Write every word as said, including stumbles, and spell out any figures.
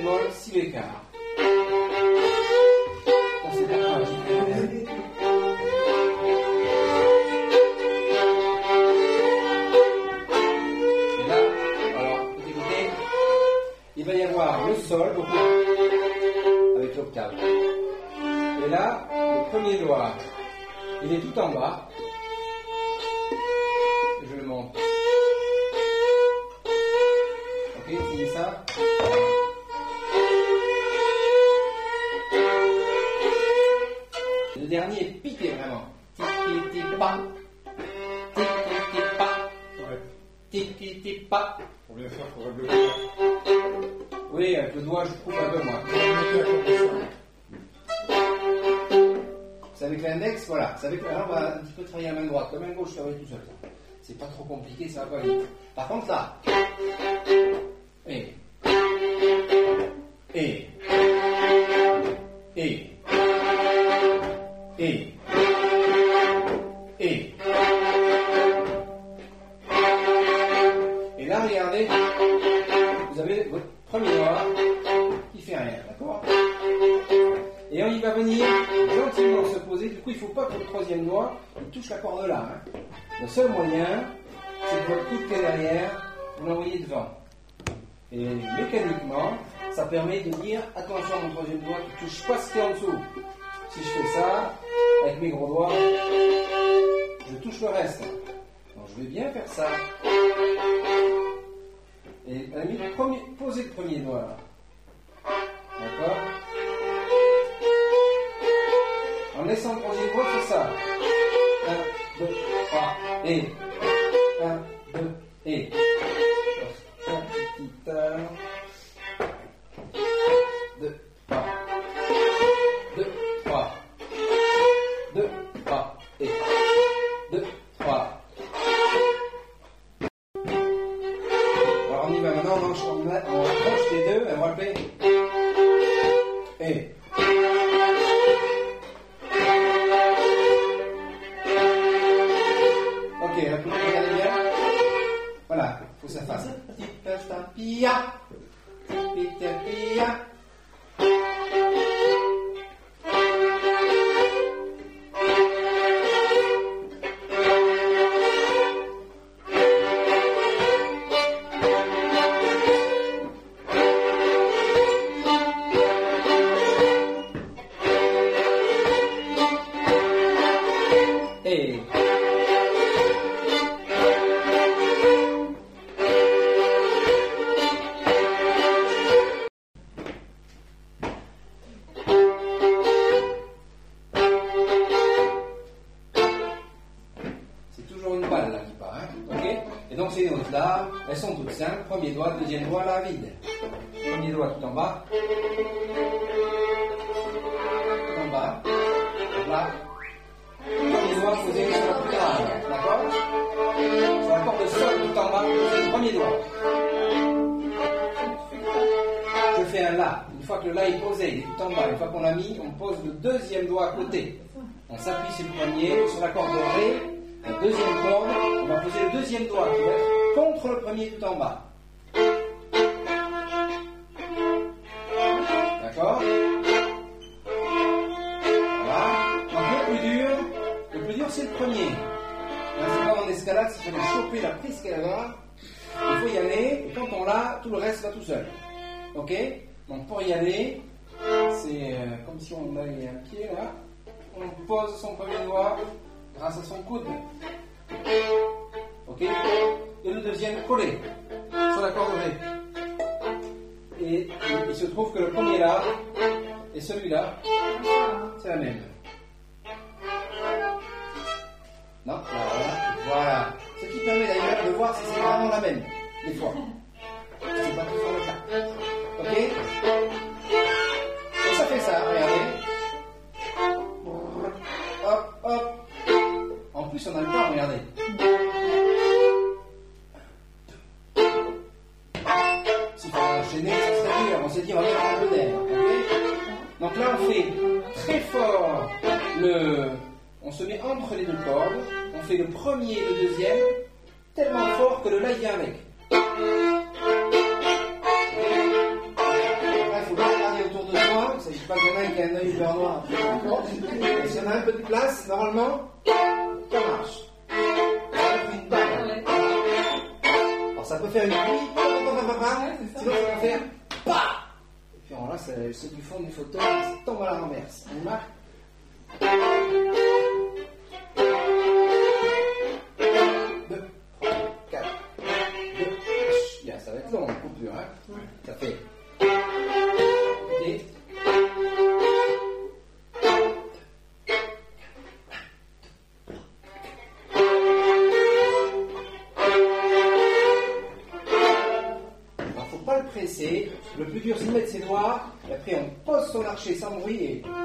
bémol, si bécard. Ça c'est pas grave. Et là, alors, écoutez, il va y avoir le sol, donc, avec l'octave. Et là, le premier doigt, il est tout en bas. Je le monte. Ok, c'est ça. Le dernier est piqué vraiment. Tic-tic-tic-pa. Tic-tic-tic-pa. Tic-tic-tic-pa. Pour bien faire, il faudrait bloquer. Oui, avec le doigt, je trouve un peu moi. C'est avec l'index, voilà. C'est avec, alors on va un petit peu travailler la main droite. La main gauche, je travaille tout seul. C'est pas trop compliqué, ça va pas vite. Par contre, là. Et. Et. Et. Et. Et. Et là, regardez. Vous avez votre premier doigt qui fait rien, d'accord? Et on y va venir gentiment se poser. Du coup, il ne faut pas que le troisième doigt il touche la corde là. Hein. Le seul moyen, c'est que votre coup de pied derrière, vous l'envoyez devant. Et mécaniquement, ça permet de dire attention, mon troisième doigt qui ne touche pas ce qui est en dessous. Si je fais ça, avec mes gros doigts, je touche le reste. Donc je vais bien faire ça. Et à la limite, premier, posez le premier doigt là. D'accord? En laissant le troisième doigt, c'est ça. un, deux, trois, et. un, deux, et. Un petit temps. deux, trois. deux, trois. deux, trois, et. deux, trois. Alors on y va maintenant, on accroche les deux, et on va le faire. Et. Ok, regardez bien. Voilà, il faut que ça fasse. Pia, pia, pia. Et. Là, elles sont toutes simples. Premier doigt, deuxième doigt, là, vide. Premier doigt tout en bas. Tout en bas. Là. Premier doigt posé sur la pédale. D'accord? Sur la corde de sol tout en bas, posez le premier doigt. Je fais un là. Une fois que le là est posé, il est tout en bas. Une fois qu'on l'a mis, on pose le deuxième doigt à côté. On s'appuie sur le premier, sur la corde de ré. La deuxième corde, on va poser le deuxième doigt qui va être contre le premier tout en bas. D'accord? Voilà. Donc le plus dur, le plus dur c'est le premier. Là, c'est comme en escalade, s'il fallait choper la prise qu'elle a, il faut y aller, et quand on l'a, tout le reste va tout seul. Ok? Donc pour y aller, c'est euh, comme si on avait un pied là, on pose son premier doigt grâce à son coude. Ok? Et le deuxième collé sur la corde ré. Et il se trouve que le premier là et celui-là, c'est la même. Non? Voilà. Voilà. Ce qui permet d'ailleurs de voir si c'est vraiment la même, des fois. C'est pas toujours le cas. Ok? Et ça fait ça, regardez. Hop, hop. En plus, on a le temps, regardez. S'il faut enchaîner, ça serait dur. On s'est dit, on va mettre un peu d'air. Okay? Donc là, on fait très fort le. On se met entre les deux cordes. On fait le premier et le deuxième tellement fort que le la vient avec. Okay? droit, il ne s'agit pas qu'il y en a un qui a un œil hyper noir. Et si on a un peu de place, normalement, ça marche. Ça fait une barre. Alors ça peut faire une pluie, sinon ça va faire pa. Et puis alors là, c'est, c'est du fond du fauteuil, ça tombe à la renverse. On marque. deux, trois, quatre, deux, bien, ça va être long, coupure, hein. Ça fait. Et alors, faut pas le presser. Le plus dur, c'est de mettre ses doigts. Et après, on pose son archet sans bruit et